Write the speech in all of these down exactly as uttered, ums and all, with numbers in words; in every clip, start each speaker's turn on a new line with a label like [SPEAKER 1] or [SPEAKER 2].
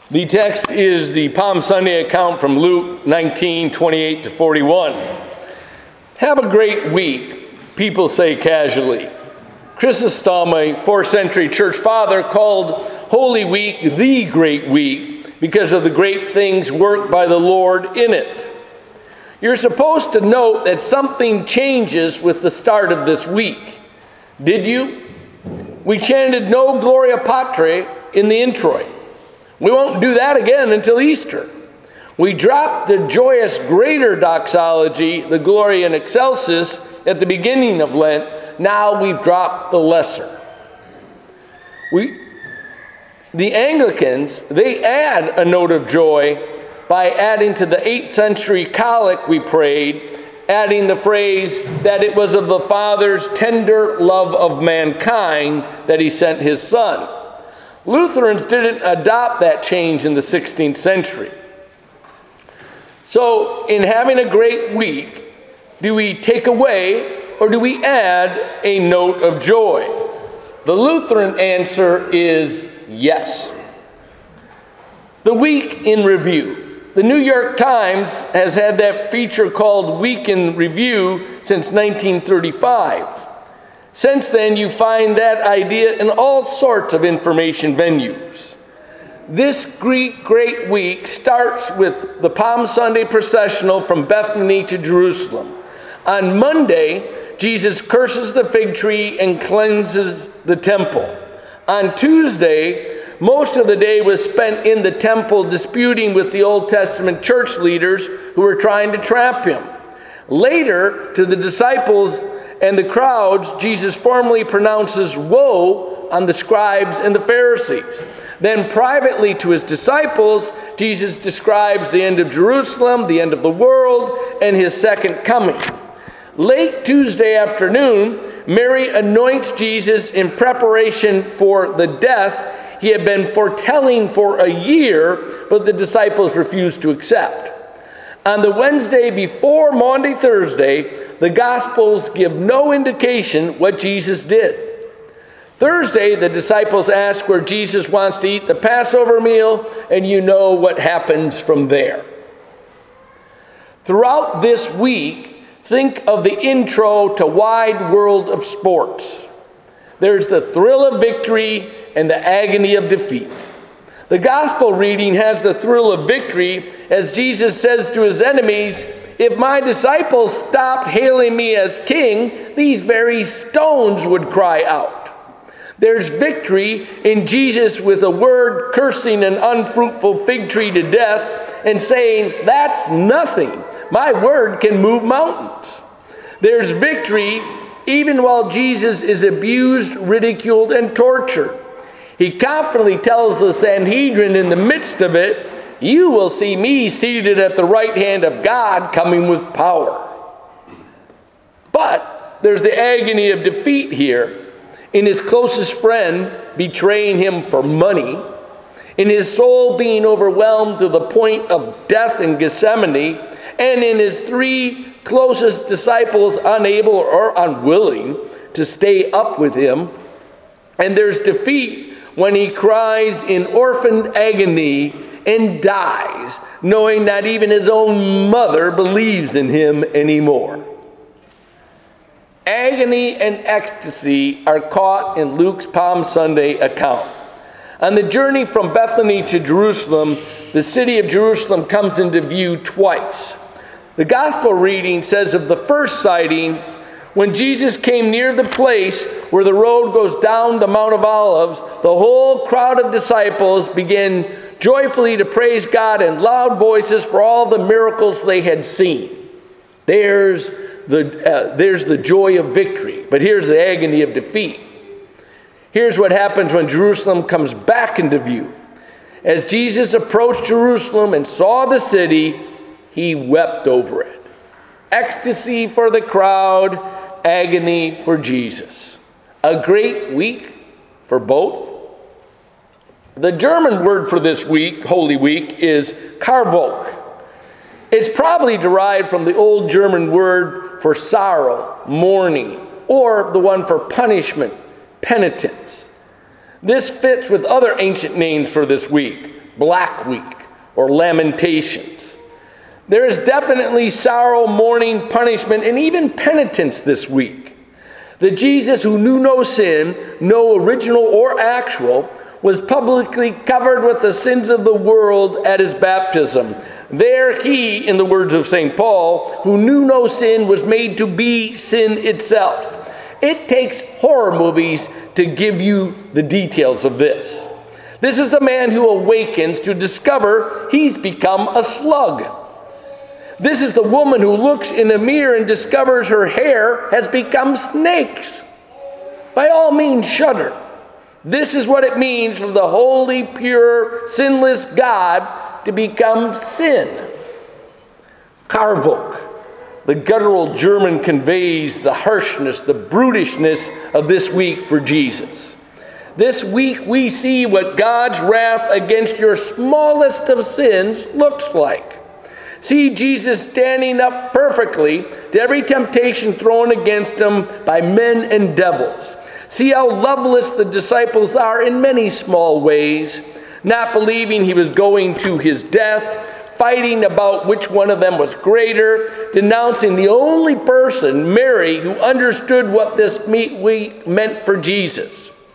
[SPEAKER 1] The text is the Palm Sunday account from Luke nineteen, twenty-eight to forty-one. Have a great week, people say casually. Chrysostom, a fourth century church father, called Holy Week the Great Week because of the great things worked by the Lord in it. You're supposed to note that something changes with the start of this week. Did you? We chanted No Gloria Patri in the introit. We won't do that again until Easter. We dropped the joyous greater doxology, the Gloria in Excelsis, at the beginning of Lent. Now we've dropped the lesser. We, the Anglicans, they add a note of joy by adding to the eighth century collect we prayed, adding the phrase that it was of the Father's tender love of mankind that he sent his Son. Lutherans didn't adopt that change in the sixteenth century. So, in having a great week, do we take away or do we add a note of joy? The Lutheran answer is yes. The week in review. The New York Times has had that feature called Week in Review since nineteen thirty-five. Since then, you find that idea in all sorts of information venues. This Greek Great Week starts with the Palm Sunday processional from Bethany to Jerusalem. On Monday, Jesus curses the fig tree and cleanses the temple. On Tuesday, most of the day was spent in the temple disputing with the Old Testament church leaders who were trying to trap him. Later, to the disciples and the crowds, Jesus formally pronounces woe on the scribes and the Pharisees. Then privately to his disciples, Jesus describes the end of Jerusalem, the end of the world, and his second coming. Late Tuesday afternoon, Mary anoints Jesus in preparation for the death he had been foretelling for a year, but the disciples refused to accept. On the Wednesday before Maundy Thursday, the Gospels give no indication what Jesus did. Thursday, the disciples ask where Jesus wants to eat the Passover meal, and you know what happens from there. Throughout this week, think of the intro to Wide World of Sports. There's the thrill of victory and the agony of defeat. The Gospel reading has the thrill of victory as Jesus says to his enemies, "If my disciples stopped hailing me as king, these very stones would cry out." There's victory in Jesus with a word cursing an unfruitful fig tree to death and saying, "That's nothing. My word can move mountains." There's victory even while Jesus is abused, ridiculed, and tortured. He confidently tells the Sanhedrin in the midst of it, "You will see me seated at the right hand of God, coming with power." But there's the agony of defeat here, in his closest friend betraying him for money, in his soul being overwhelmed to the point of death in Gethsemane, and in his three closest disciples unable or unwilling to stay up with him. And there's defeat when he cries in orphaned agony and dies, knowing that even his own mother believes in him anymore. Agony and ecstasy are caught in Luke's Palm Sunday account. On the journey from Bethany to Jerusalem, the city of Jerusalem comes into view twice. The gospel reading says of the first sighting, when Jesus came near the place where the road goes down the Mount of Olives, the whole crowd of disciples began joyfully to praise God in loud voices for all the miracles they had seen. There's the, uh, there's the joy of victory, but here's the agony of defeat. Here's what happens when Jerusalem comes back into view. As Jesus approached Jerusalem and saw the city, he wept over it. Ecstasy for the crowd, agony for Jesus. A great week for both. The German word for this week, Holy Week, is Karwoch. It's probably derived from the old German word for sorrow, mourning, or the one for punishment, penitence. This fits with other ancient names for this week. Black Week, or Lamentations. There is definitely sorrow, mourning, punishment, and even penitence this week. The Jesus who knew no sin, no original or actual, was publicly covered with the sins of the world at his baptism. There he, in the words of Saint Paul, who knew no sin, was made to be sin itself. It takes horror movies to give you the details of this. This is the man who awakens to discover he's become a slug. This is the woman who looks in a mirror and discovers her hair has become snakes. By all means, shudder. This is what it means for the holy, pure, sinless God to become sin. Karvok. The guttural German conveys the harshness, the brutishness of this week for Jesus. This week we see what God's wrath against your smallest of sins looks like. See Jesus standing up perfectly to every temptation thrown against him by men and devils. See how loveless the disciples are in many small ways, not believing he was going to his death, fighting about which one of them was greater, denouncing the only person, Mary, who understood what this week meant for Jesus.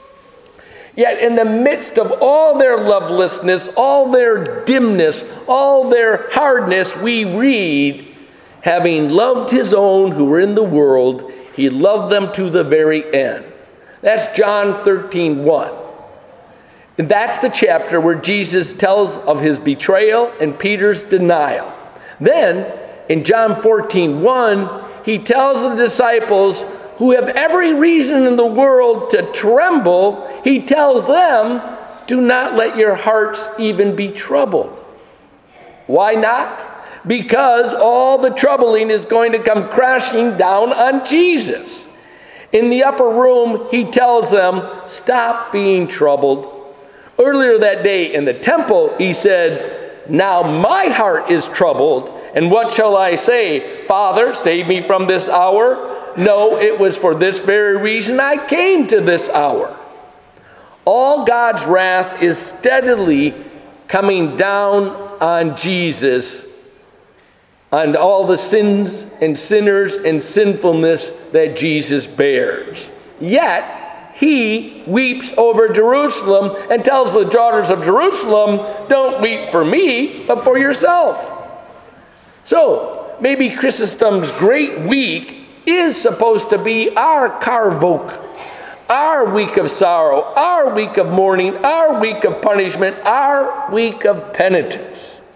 [SPEAKER 1] Yet in the midst of all their lovelessness, all their dimness, all their hardness, we read, having loved his own who were in the world, he loved them to the very end. That's John thirteen one. And that's the chapter where Jesus tells of his betrayal and Peter's denial. Then, in John fourteen one, he tells the disciples who have every reason in the world to tremble, he tells them, do not let your hearts even be troubled. Why not? Because all the troubling is going to come crashing down on Jesus. In the upper room, he tells them, stop being troubled. Earlier that day in the temple, he said, now my heart is troubled, and what shall I say? Father, save me from this hour? No, it was for this very reason I came to this hour. All God's wrath is steadily coming down on Jesus, on all the sins and sinners and sinfulness that Jesus bears. Yet, he weeps over Jerusalem and tells the daughters of Jerusalem, don't weep for me, but for yourself. So, maybe Chrysostom's great week is supposed to be our Karvok, our week of sorrow, our week of mourning, our week of punishment, our week of penitence.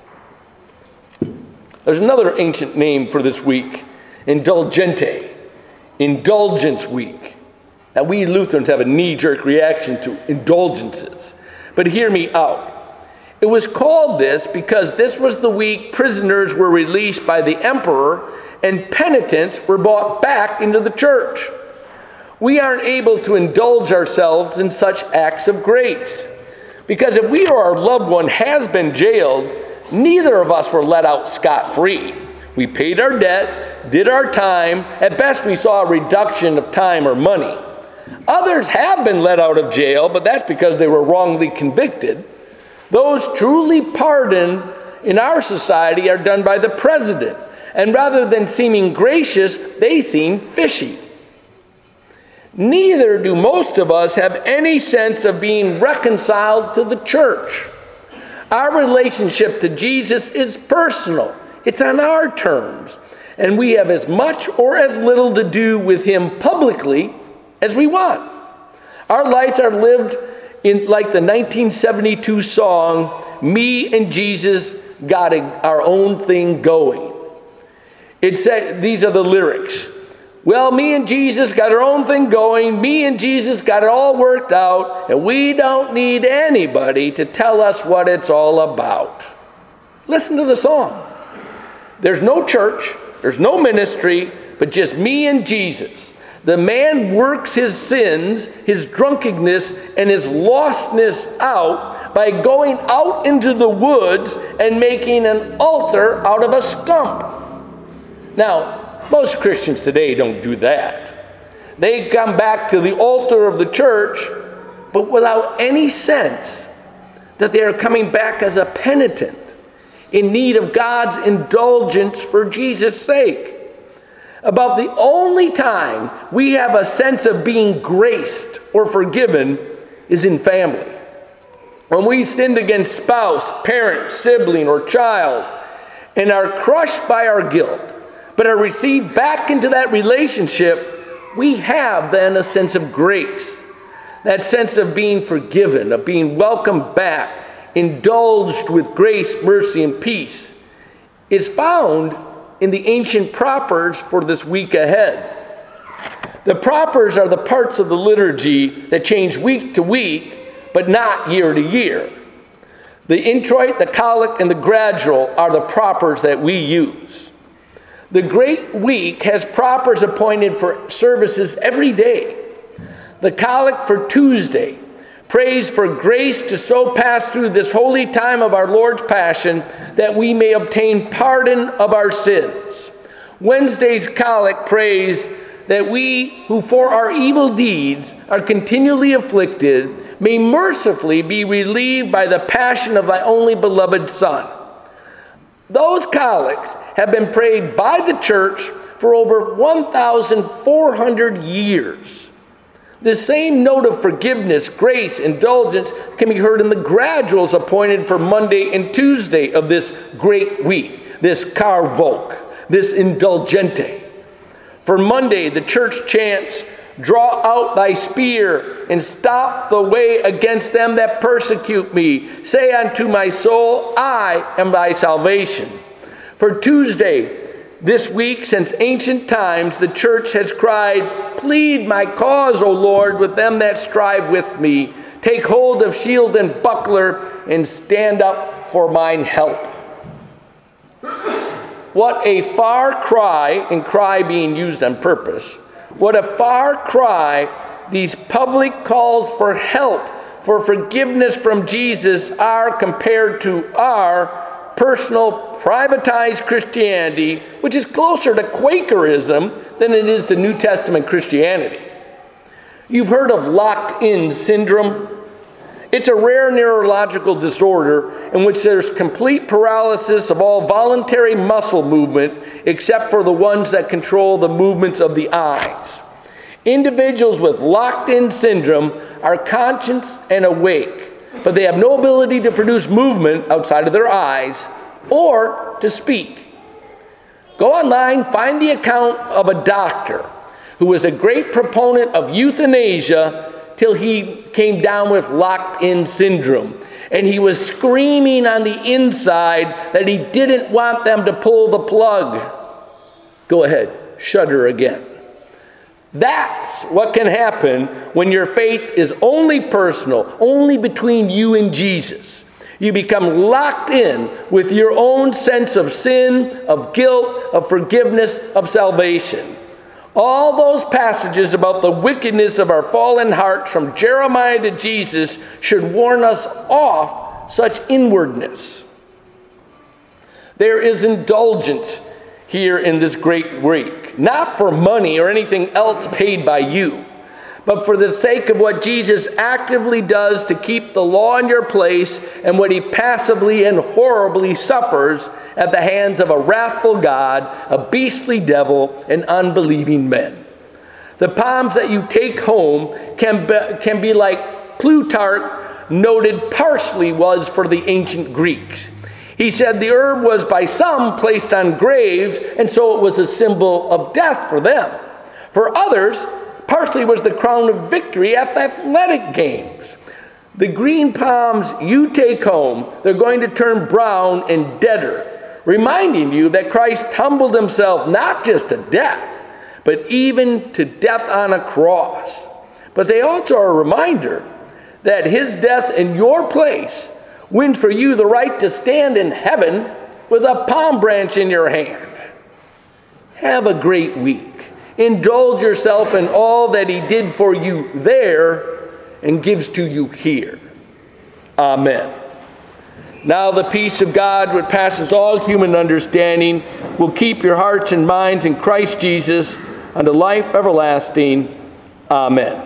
[SPEAKER 1] There's another ancient name for this week, Indulgente, Indulgence Week. Now, we Lutherans have a knee-jerk reaction to indulgences, but hear me out. It was called this because this was the week prisoners were released by the emperor and penitents were brought back into the church. We aren't able to indulge ourselves in such acts of grace. Because if we or our loved one has been jailed, neither of us were let out scot-free. We paid our debt, did our time. At best, we saw a reduction of time or money. Others have been let out of jail, but that's because they were wrongly convicted. Those truly pardoned in our society are done by the president. And rather than seeming gracious, they seem fishy. Neither do most of us have any sense of being reconciled to the church. Our relationship to Jesus is personal. It's on our terms. And we have as much or as little to do with him publicly as we want. Our lives are lived in like the nineteen seventy-two song, Me and Jesus Got Our Own Thing Going. It said, these are the lyrics. Well, me and Jesus got our own thing going. Me and Jesus got it all worked out. And we don't need anybody to tell us what it's all about. Listen to the song. There's no church. There's no ministry. But just me and Jesus. The man works his sins, his drunkenness, and his lostness out by going out into the woods and making an altar out of a stump. Now, most Christians today don't do that. They come back to the altar of the church, but without any sense that they are coming back as a penitent in need of God's indulgence for Jesus' sake. About the only time we have a sense of being graced or forgiven is in family. When we sinned against spouse, parent, sibling, or child, and are crushed by our guilt, but are received back into that relationship, we have then a sense of grace. That sense of being forgiven, of being welcomed back, indulged with grace, mercy, and peace, is found in the ancient propers for this week ahead. The propers are the parts of the liturgy that change week to week, but not year to year. The introit, the collect, and the gradual are the propers that we use. The Great Week has propers appointed for services every day. The collect for Tuesday prays for grace to so pass through this holy time of our Lord's Passion that we may obtain pardon of our sins. Wednesday's collect prays that we who for our evil deeds are continually afflicted may mercifully be relieved by the passion of thy only beloved Son. Those collects have been prayed by the church for over one thousand four hundred years. This same note of forgiveness, grace, indulgence can be heard in the graduals appointed for Monday and Tuesday of this great week, this carvoc, this indulgente. For Monday, the church chants, "Draw out thy spear and stop the way against them that persecute me. Say unto my soul, I am thy salvation." For Tuesday, this week, since ancient times, the church has cried, "Plead my cause, O Lord, with them that strive with me. Take hold of shield and buckler, and stand up for mine help." What a far cry, and cry being used on purpose, what a far cry these public calls for help, for forgiveness from Jesus are compared to our personal, privatized Christianity, which is closer to Quakerism than it is to New Testament Christianity. You've heard of locked-in syndrome. It's a rare neurological disorder in which there's complete paralysis of all voluntary muscle movement except for the ones that control the movements of the eyes. Individuals with locked-in syndrome are conscious and awake, but they have no ability to produce movement outside of their eyes or to speak. Go online, find the account of a doctor who was a great proponent of euthanasia till he came down with locked-in syndrome. And he was screaming on the inside that he didn't want them to pull the plug. Go ahead, shudder again. That's what can happen when your faith is only personal, only between you and Jesus. You become locked in with your own sense of sin, of guilt, of forgiveness, of salvation. All those passages about the wickedness of our fallen hearts from Jeremiah to Jesus should warn us off such inwardness. There is indulgence here in this great week, not for money or anything else paid by you, but for the sake of what Jesus actively does to keep the law in your place and what he passively and horribly suffers at the hands of a wrathful God, a beastly devil, and unbelieving men. The palms that you take home can be, can be like Plutarch noted parsley was for the ancient Greeks. He said the herb was by some placed on graves, and so it was a symbol of death for them. For others, parsley was the crown of victory at the athletic games. The green palms you take home, they're going to turn brown and deader, reminding you that Christ humbled himself not just to death, but even to death on a cross. But they also are a reminder that his death in your place wins for you the right to stand in heaven with a palm branch in your hand. Have a great week. Indulge yourself in all that he did for you there and gives to you here. Amen. Now the peace of God, which passes all human understanding, will keep your hearts and minds in Christ Jesus unto life everlasting. Amen.